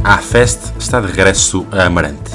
A Fest está de regresso a Amarante.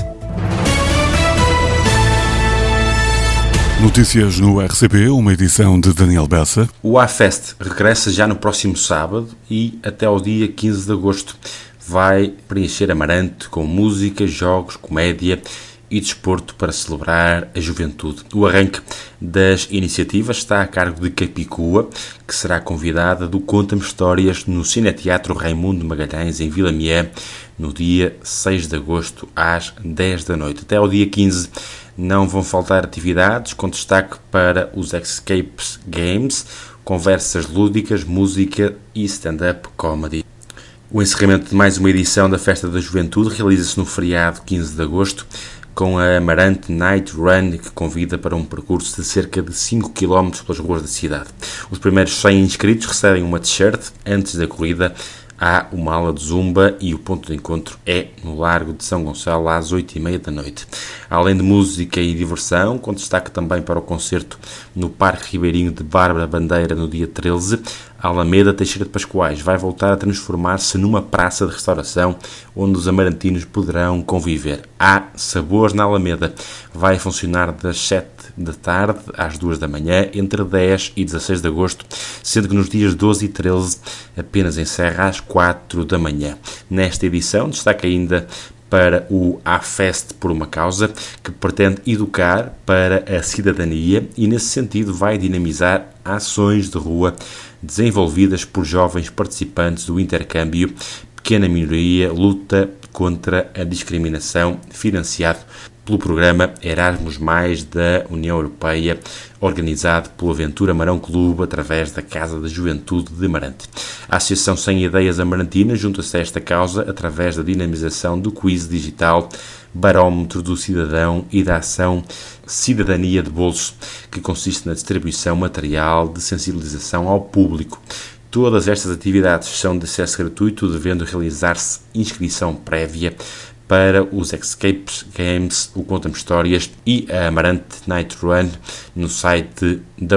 Notícias no RCP, uma edição de Daniel Bessa. O A-Fest regressa já no próximo sábado e até ao dia 15 de agosto vai preencher Amarante com música, jogos, comédia e desporto para celebrar a juventude. O arranque das iniciativas está a cargo de Capicua, que será convidada do Conta-me Histórias no Cineteatro Raimundo Magalhães, em Vila Mié, no dia 6 de agosto, às 10 da noite. Até ao dia 15 não vão faltar atividades, com destaque para os Escapes Games, conversas lúdicas, música e stand-up comedy. O encerramento de mais uma edição da Festa da Juventude realiza-se no feriado 15 de agosto, com a Amarante Night Run, que convida para um percurso de cerca de 5 km pelas ruas da cidade. Os primeiros 100 inscritos recebem uma t-shirt. Antes da corrida há uma aula de zumba e o ponto de encontro é no Largo de São Gonçalo às 8h30 da noite. Além de música e diversão, com destaque também para o concerto no Parque Ribeirinho de Bárbara Bandeira no dia 13, a Alameda Teixeira de Pascoais vai voltar a transformar-se numa praça de restauração onde os amarantinos poderão conviver. Há Sabores na Alameda. Vai funcionar das 7 da tarde às 2 da manhã, entre 10 e 16 de agosto, sendo que nos dias 12 e 13 apenas encerra às 4 da manhã. Nesta edição, destaca ainda para o A-Fest por uma Causa, que pretende educar para a cidadania e, nesse sentido, vai dinamizar ações de rua desenvolvidas por jovens participantes do intercâmbio Pequena Minoria Luta contra a Discriminação, financiado pelo programa Erasmus+, da União Europeia, organizado pelo Aventura Marão Clube através da Casa da Juventude de Amarante. A Associação Sem Ideias Amarantina junta-se a esta causa através da dinamização do quiz digital Barómetro do Cidadão e da ação Cidadania de Bolso, que consiste na distribuição material de sensibilização ao público. Todas estas atividades são de acesso gratuito, devendo realizar-se inscrição prévia para os Escapes Games, o Conta-me Histórias e a Amarante Night Run no site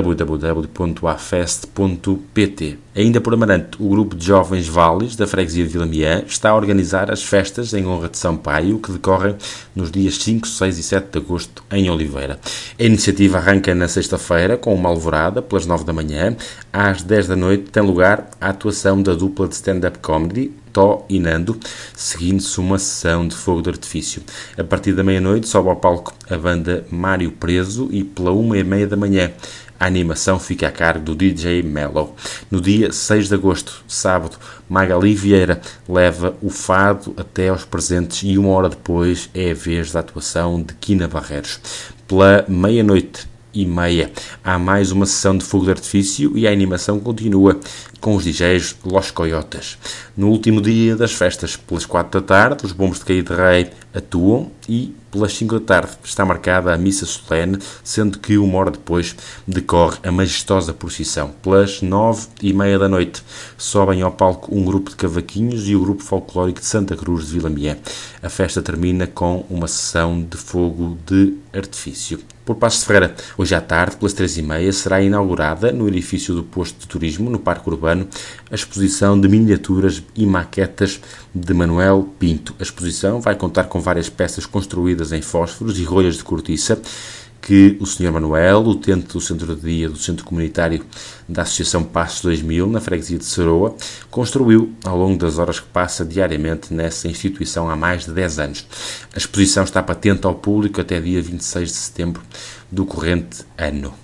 www.afest.pt. Ainda por Amarante, o grupo de jovens Vales da freguesia de Vila Mié está a organizar as festas em honra de Sampaio, que decorrem nos dias 5, 6 e 7 de agosto em Oliveira. A iniciativa arranca na sexta-feira com uma alvorada pelas 9 da manhã. Às 10 da noite tem lugar a atuação da dupla de stand-up comedy Tó e Nando, seguindo-se uma sessão de fogo de artifício. A partir da meia-noite sobe ao palco a banda Mário Preso e pela 1h30 da manhã a animação fica a cargo do DJ Mellow. No dia 6 de agosto, sábado, Magali Vieira leva o fado até aos presentes e 1 hora depois é a vez da atuação de Quina Barreiros. Pela meia-noite e meia há mais uma sessão de fogo de artifício e a animação continua com os DJs Los Coyotes. No último dia das festas, pelas 4 da tarde, os bombos de Caí de Rei atuam e pelas 5 da tarde está marcada a missa solene, sendo que 1 hora depois decorre a majestosa procissão. Pelas 9h30 da noite sobem ao palco um grupo de cavaquinhos e o grupo folclórico de Santa Cruz de Vila Mié. A festa termina com uma sessão de fogo de artifício. Por Passos de Ferreira, hoje à tarde, pelas 3h30, será inaugurada no edifício do posto de turismo, no Parque Urbano, a exposição de miniaturas e maquetas de Manuel Pinto. A exposição vai contar com várias peças construídas em fósforos e rolhas de cortiça que o Sr. Manuel, utente do centro de dia do Centro Comunitário da Associação Passos 2000, na freguesia de Saroa, construiu ao longo das horas que passa diariamente nessa instituição há mais de 10 anos. A exposição está patente ao público até dia 26 de setembro do corrente ano.